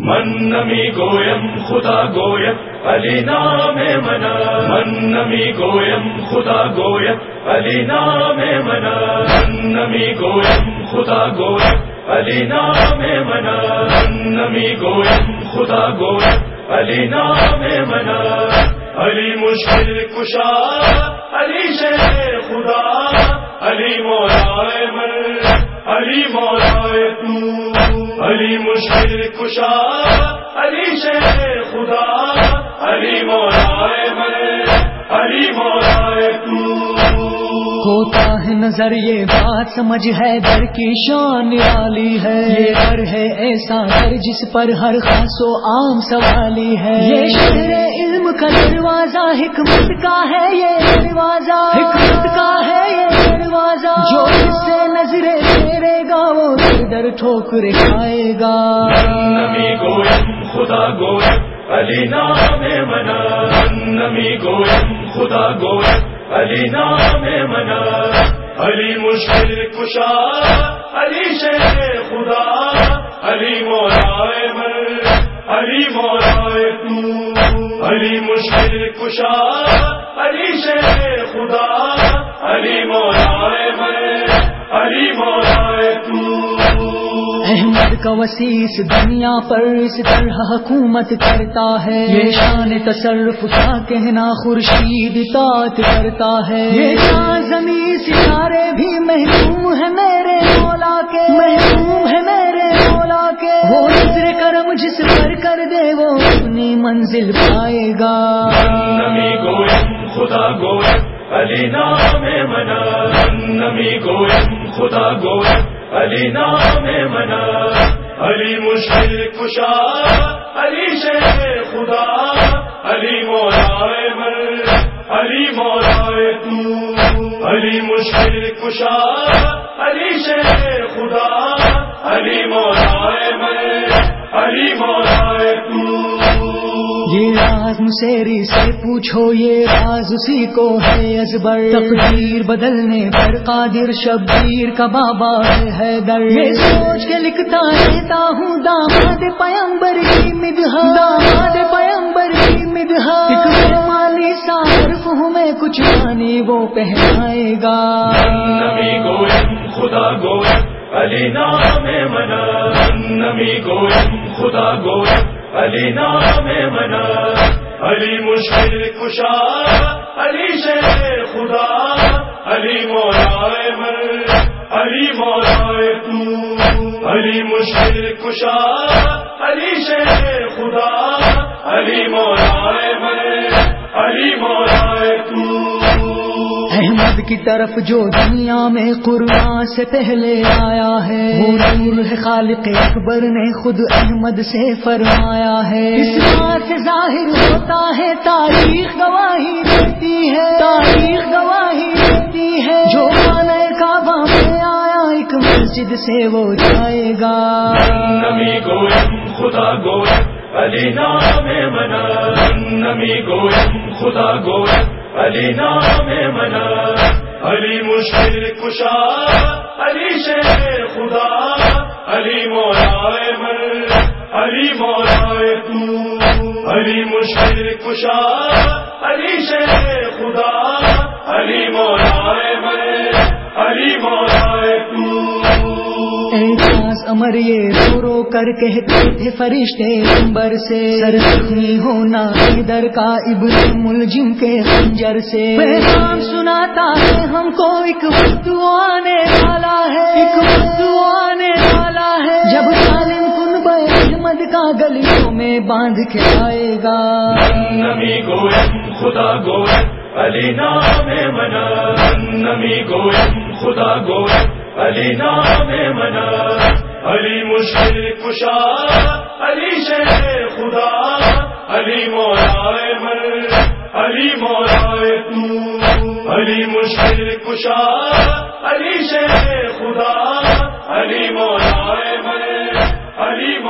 من نمی گویم خدا گوید علی نام منا، من نمی گویم خدا گوید علی نام منا، من نمی گویم خدا گوید علی نام منا، من نمی گویم خدا گوید علی نام منا، علی مشکل کشا علی شیخ خدا، علی مولائے من علی مولائے تو، علی مشکل کشا علی شیخ خدا، علی مولائے من علی مولائے تو۔ ہوتا ہے نظر یہ بات سمجھ ہے در کی شان نرالی ہے، یہ در ہے ایسا در جس پر ہر خاص و عام سوالی ہے، یہ شہر علم کا دروازہ حکمت کا ہے، یہ دروازہ حکمت کا ہے، یہ دروازہ جو اس سے نظریں پھیرے گا وہ در ٹھوکر کھائے گا۔ نمی گویم خدا گوید علی نام منا، نمی گویم خدا گوید علی نام منا، علی مشکل کشا علی شیخ خدا، علی مولائے من علی مولائے تو، علی مشکل کشا علی شیخ خدا، علی مولائے من علی مولائے تو۔ احمد کا وسیس دنیا پر اس طرح حکومت کرتا ہے، یہ شان تصرف کا کہنا خورشید اطاعت کرتا ہے، یہ زمین ستارے بھی محکوم ہے میرے مولا کے، محکوم ہے میرے مولا کے، وہ نظر کرم جس پر کر دے وہ اپنی منزل پائے گا۔ نمی گویم خدا گوید علی نام منا، نمی گویم خدا گوید علی نام منا، علی مشکل کشا علی شیخ خدا، علی مولائے من علی مولائے تو، علی مشکل کشا علی شیخ خدا، علی مولائے من علی مولائے تو۔ یہ راز مسیری سے پوچھو، یہ راز اسی کو ہے ازبر، تقدیر بدلنے پر قادر شبیر کا بابا ہے حیدر، یہ سوچ کے لکھتا رہتا ہوں داماد پیمبر کی مدحا، داماد پیمبر کی مدحا، ایک مالی سا حرف ہوں میں کچھ مانی وہ پہنائے گا۔ نمی گویم خدا گوید علی نام منا، نمی گویم خدا گوید علی نام منا، علی مشکل کشا علی شیخ خدا، علی مولائے من علی مولائے تو، علی مشکل کشا علی شیخ خدا، علی مولائے من علی مولائے تو۔ احمد کی طرف جو دنیا میں قرآن سے پہلے آیا ہے وہ نور ہے خالق اکبر نے خود احمد سے فرمایا ہے، اس بات سے ظاہر ہوتا ہے تاریخ گواہی دیتی ہے، تاریخ گواہی دیتی ہے، جو خانہ کعبہ میں آیا ایک مسجد سے وہ جائے گا۔ نمی گویم خدا گوید علی نام منا، نمی گویم خدا گوید علی نام منا، علی مشکل کشا علی شیخ خدا، علی مولائے من علی مولائے تو، علی مشکل کشا علی شیخ خدا، علی مولائے من علی مولائے تو۔ اعجاز امر یہ رو رو کر کہتے تھے فرشتے انبر سے، سر زخمی ہونا حیدر کا ابن ملجم کے خنجر سے، پیغام سناتا ہے ہم کو ایک وقت آنے والا ہے، ایک وقت آنے والا ہے جب ظالم کنبہ احمد کا گلیوں میں باندھ کے آئے گا۔ نمی گویم خدا گوید علی نام منا، نمی گویم خدا گوید علی نام منا، علی مشکل کشا علی شیخ خدا، علی مولائے من علی مولائے تو، علی مشکل کشا علی شیخ خدا، علی مولائے من علی